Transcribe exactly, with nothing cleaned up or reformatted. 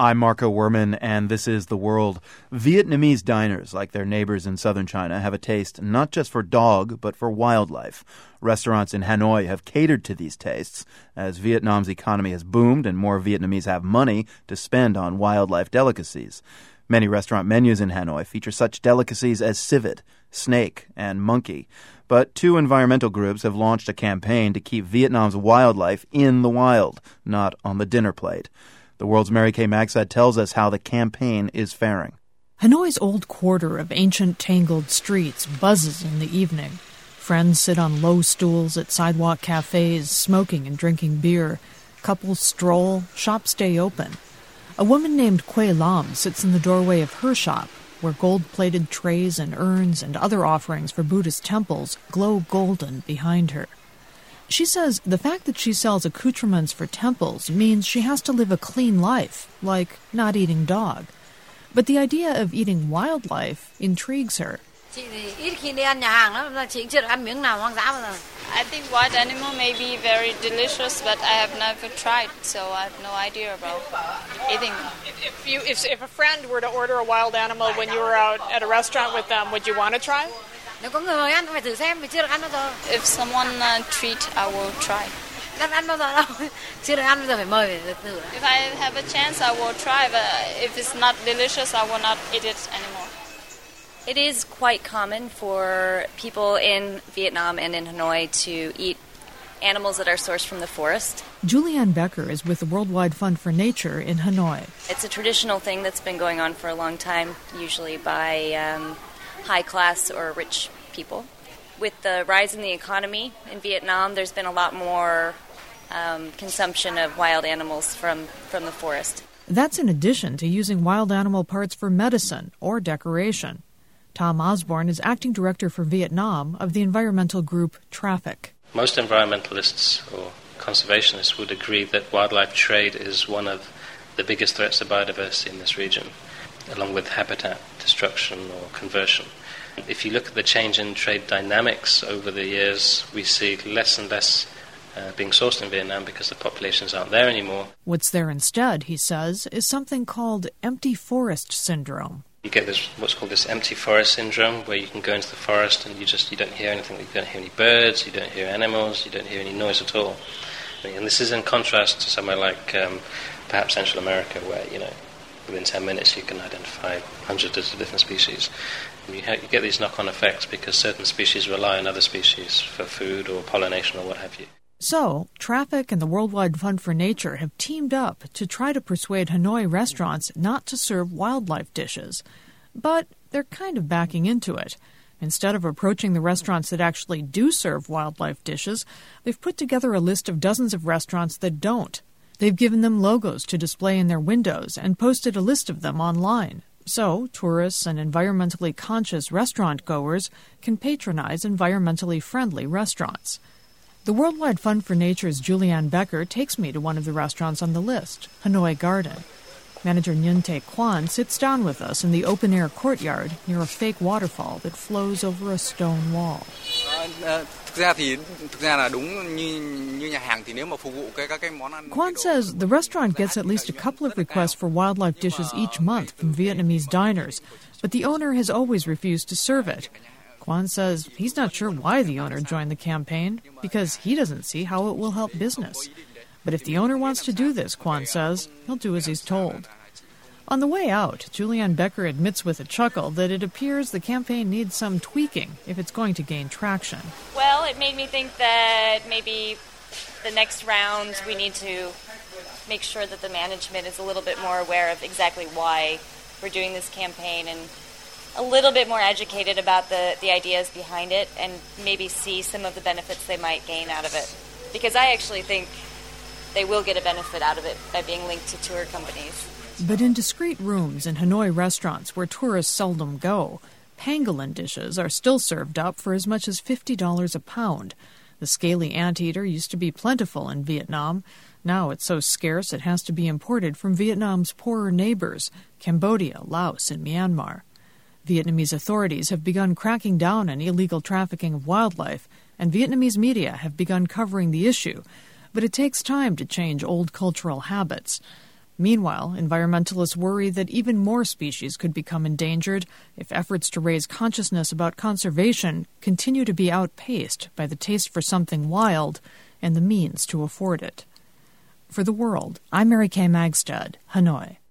I'm Marco Werman, and this is The World. Vietnamese diners, like their neighbors in southern China, have a taste not just for dog, but for wildlife. Restaurants in Hanoi have catered to these tastes. As Vietnam's economy has boomed and more Vietnamese have money to spend on wildlife delicacies. Many restaurant menus in Hanoi feature such delicacies as civet, snake, and monkey. But two environmental groups have launched a campaign to keep Vietnam's wildlife in the wild, not on the dinner plate. The World's Mary Kay Magsaad tells us how the campaign is faring. Hanoi's old quarter of ancient tangled streets buzzes in the evening. Friends sit on low stools at sidewalk cafes, smoking and drinking beer. Couples stroll, shops stay open. A woman named Quay Lam sits in the doorway of her shop, where gold-plated trays and urns and other offerings for Buddhist temples glow golden behind her. She says the fact that she sells accoutrements for temples means she has to live a clean life, like not eating dog. But the idea of eating wildlife intrigues her. I think wild animal may be very delicious, but I have never tried, so I have no idea about eating them. If, you, if, if a friend were to order a wild animal when you were out at a restaurant with them, would you want to try? If someone uh, treat, I will try. If I have a chance, I will try, but if it's not delicious, I will not eat it anymore. It is quite common for people in Vietnam and in Hanoi to eat animals that are sourced from the forest. Julianne Becker is with the Worldwide Fund for Nature in Hanoi. It's a traditional thing that's been going on for a long time, usually by um, high-class or rich people. With the rise in the economy in Vietnam, there's been a lot more um, consumption of wild animals from, from the forest. That's in addition to using wild animal parts for medicine or decoration. Tom Osborne is acting director for Vietnam of the environmental group Traffic. Most environmentalists or conservationists would agree that wildlife trade is one of the biggest threats to biodiversity in this region, along with habitat destruction or conversion. If you look at the change in trade dynamics over the years, we see less and less uh, being sourced in Vietnam because the populations aren't there anymore. What's there instead, he says, is something called empty forest syndrome. You get this what's called this empty forest syndrome, where you can go into the forest and you just you don't hear anything. You don't hear any birds, you don't hear animals, you don't hear any noise at all. And this is in contrast to somewhere like um, perhaps Central America, where you know within ten minutes you can identify hundreds of different species. And you, ha- you get these knock-on effects because certain species rely on other species for food or pollination or what have you. So, Traffic and the Worldwide Fund for Nature have teamed up to try to persuade Hanoi restaurants not to serve wildlife dishes. But they're kind of backing into it. Instead of approaching the restaurants that actually do serve wildlife dishes, they've put together a list of dozens of restaurants that don't. They've given them logos to display in their windows and posted a list of them online. So, tourists and environmentally conscious restaurant goers can patronize environmentally friendly restaurants. The Worldwide Fund for Nature's Julianne Becker takes me to one of the restaurants on the list, Hanoi Garden. Manager Nguyen Tae Kwan sits down with us in the open-air courtyard near a fake waterfall that flows over a stone wall. Kwan says the restaurant gets at least a couple of requests for wildlife dishes each month from Vietnamese diners, but the owner has always refused to serve it. Kwan says he's not sure why the owner joined the campaign, because he doesn't see how it will help business. But if the owner wants to do this, Kwan says, he'll do as he's told. On the way out, Julianne Becker admits with a chuckle that it appears the campaign needs some tweaking if it's going to gain traction. Well, it made me think that maybe the next round we need to make sure that the management is a little bit more aware of exactly why we're doing this campaign and a little bit more educated about the, the ideas behind it and maybe see some of the benefits they might gain out of it. Because I actually think they will get a benefit out of it by being linked to tour companies. But in discreet rooms in Hanoi restaurants where tourists seldom go, pangolin dishes are still served up for as much as fifty dollars a pound. The scaly anteater used to be plentiful in Vietnam. Now it's so scarce it has to be imported from Vietnam's poorer neighbors, Cambodia, Laos, and Myanmar. Vietnamese authorities have begun cracking down on illegal trafficking of wildlife, and Vietnamese media have begun covering the issue. But it takes time to change old cultural habits. Meanwhile, environmentalists worry that even more species could become endangered if efforts to raise consciousness about conservation continue to be outpaced by the taste for something wild and the means to afford it. For The World, I'm Mary Kay Magstad, Hanoi.